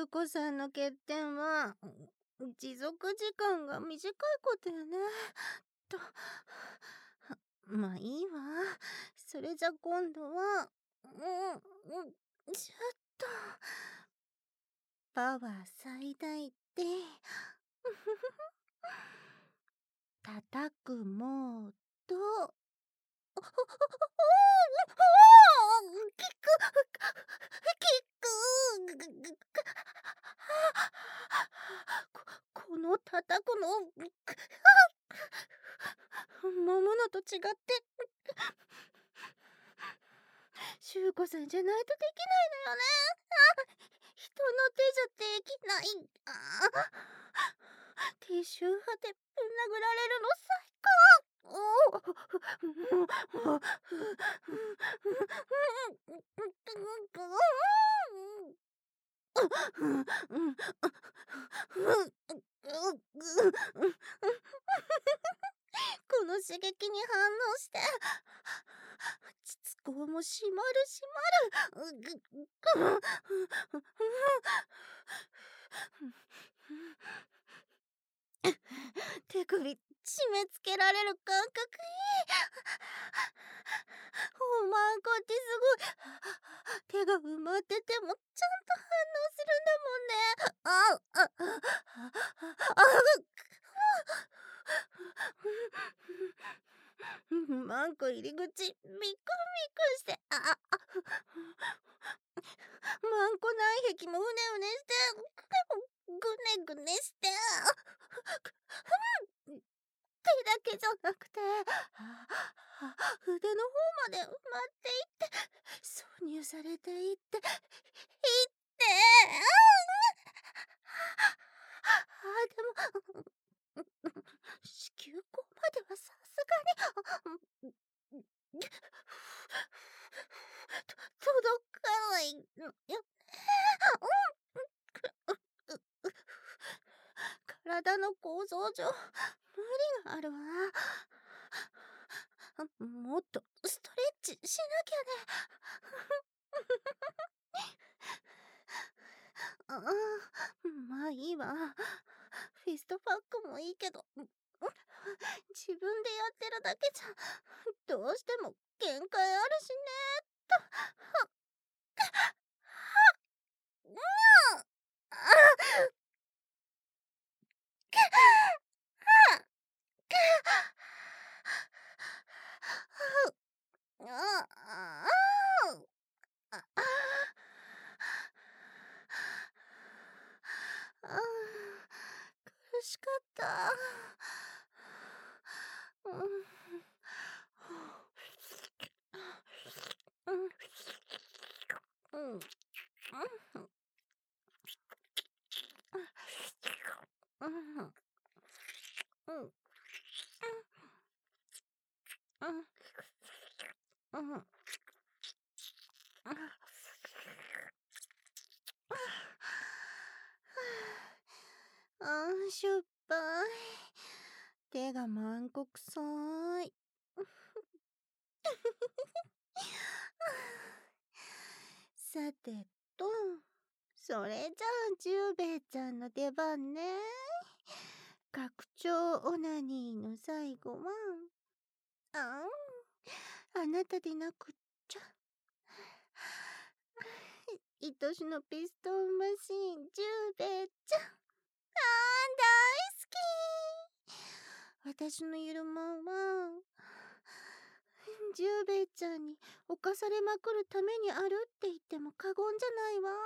子さんの欠点は、持続時間が短いことよね。と、まあいいわ。それじゃ今度は、ちょっと、パワー最大で、叩くモード、キック、この叩くの、揉むのと違って、しゅうこさんじゃないとできないのよね。人の手じゃできない。低周波でぶん殴られるの最高。この刺激に反応して膣口も締まる締まる。手首締め付けられる感覚いい。おまんこってすごい。手が埋まっててもちゃんと反応するんだもんね。マンコ入り口ミクミクして、マンコ内壁もうねうねして、ぐねぐねして、手だけじゃなくて腕の方まで埋まっていって、挿入されていって、でも子宮口まではさすがに届かないのよね。体の構造上無理があるわ。もっとストレッチしなきゃね。まあいいわ。フィストパックもいいけど、自分でやってるだけじゃどうしても限界あるしね。苦しかった。しょっぱい。手がまんこくさい。さてと、それじゃあジュウベイちゃんの出番ね。拡張オナニーの最後は、あなたでなくっちゃ。愛しのピストンマシーンジュウベイちゃん。大好き。私のゆるまんはジュウベイちゃんに侵されまくるためにあるって言っても過言じゃないわ。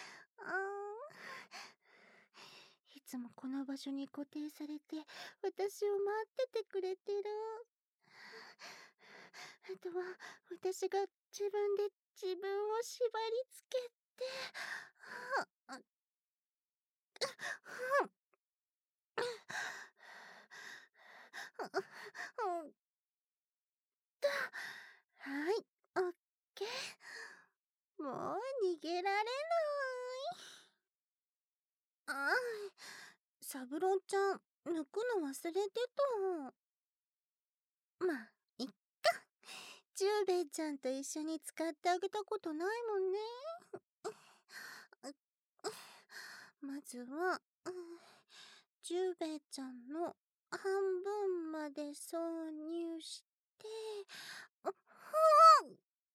いつもこの場所に固定されて私を待っててくれてる。あとは私が自分で自分を縛り付けて、はい、オッケー。もう逃げられない。サブロンちゃん、抜くの忘れてた。まあ、いっか。ジュウベイちゃんと一緒に使ってあげたことないもんね。 まずは、ジュベちゃんの半分まで挿入して、ふん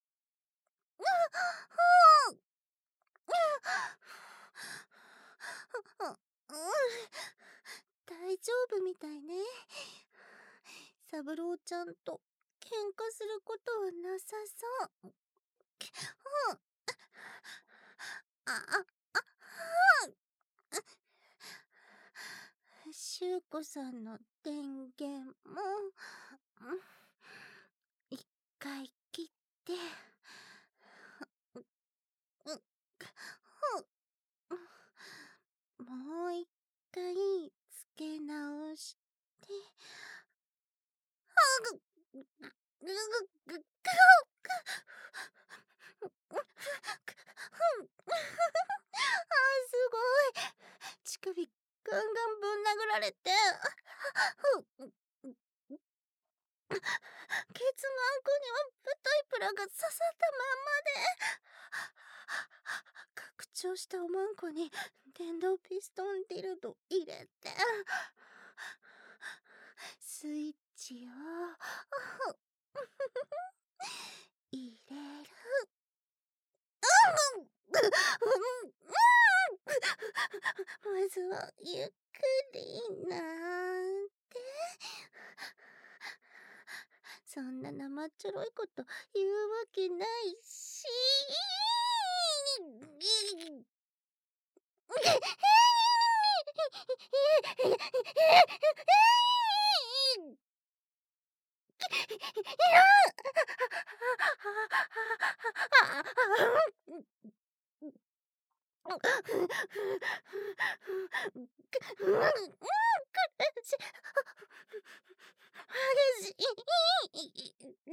大丈夫みたいね。三郎ちゃんと喧嘩することはなさそう。しゅうこさんの電源も、一回切って、もう一回つけ直して、すごい。乳首ガンガンぶん殴られて、ケツのあんこには太いプラが刺さったまんまで、拡張したおまんこに電動ピストンディルド入れて、スイッチを入れる。まずはゆっくりなんて。そんな生っちょろいこと言うわけないし。激しい。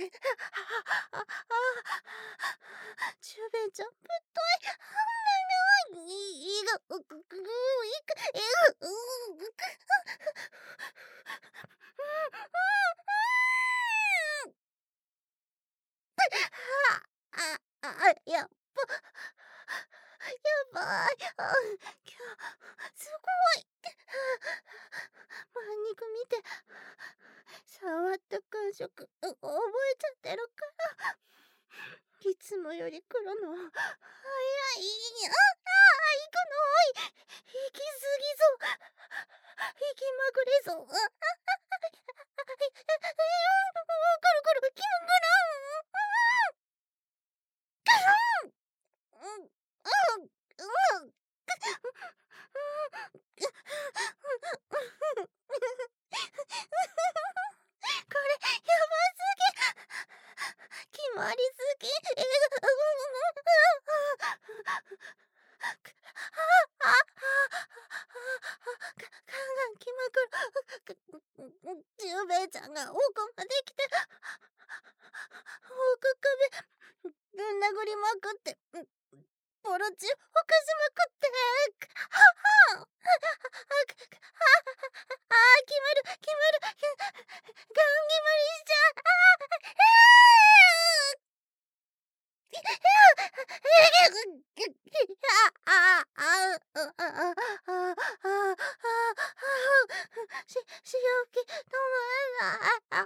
ジュベちゃん、ぶっとい。やばい。すごい。肉見て、触った感触、覚えちゃってるから。いつもより来るの早い。行くの多い。行きすぎぞ。行きまくれぞ。来る、気分くこれ、やばすぎ。決まりすぎ。気まくる。ジュベちゃんが奥まで来て、奥首ぶん殴りまくって、ボロチを犯しまくって、決まる。ガン決まりしちゃう。潮吹き止まらない。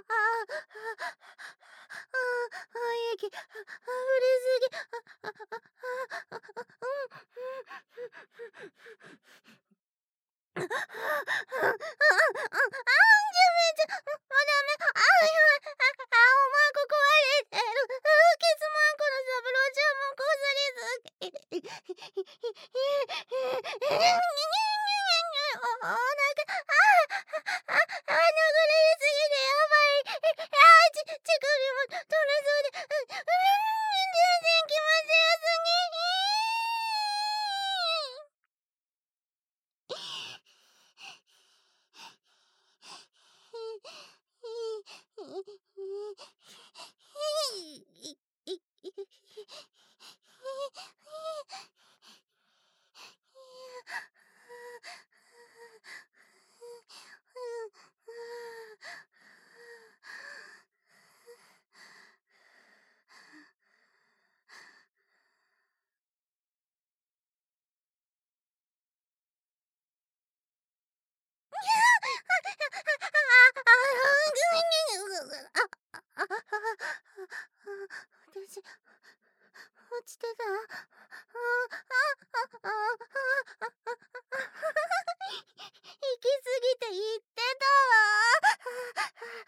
息溢れすぎ。乳首も取れそうで、全然決ま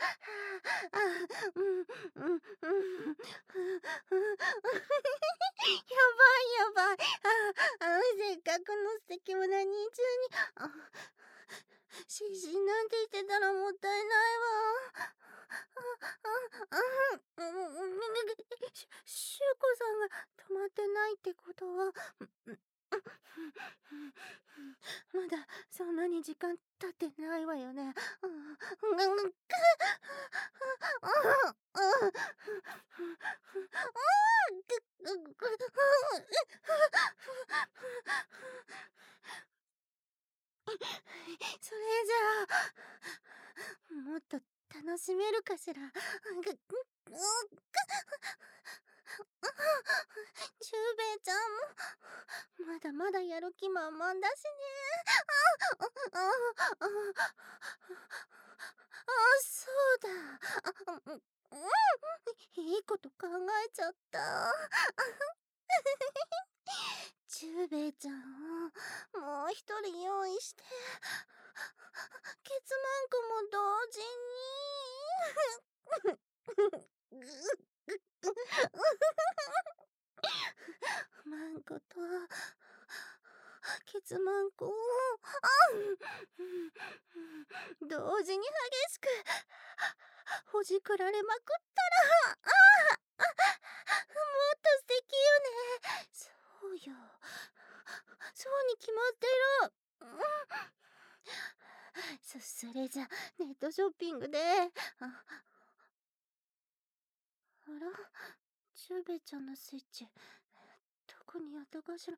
うん、うん、うん。やばい。せっかくの素敵な日中に、失神なんて言ってたらもったいないわ。しゅうこさんが止まってないってことは、まだそんなに時間経ってないわよね。それじゃあ、もっと楽しめるかしら。ジュウベイちゃんも、まだまだやる気満々だしね。そうだ。いいこと考えちゃった。ジュウベイちゃんをもう一人用意して、ケツマンコも同時に。マンコとケツマンコを同時に激しくほじくられまくったら、もっと素敵よね。そうよ、そうに決まってる。それじゃネットショッピングで、あら、ジュウベイちゃんのスイッチどこにやったかしら。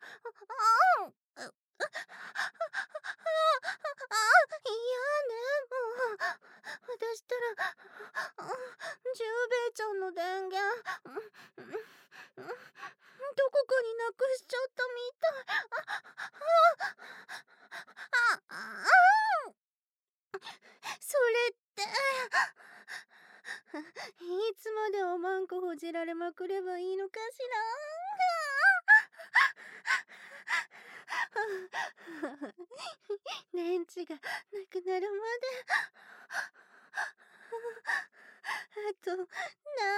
いやね、もう私ったらジュウベイちゃんの電源どこかになくしちゃったみたい。それっていつまでおまんこほじられまくればいいのかしら。電池がなくなるまであと何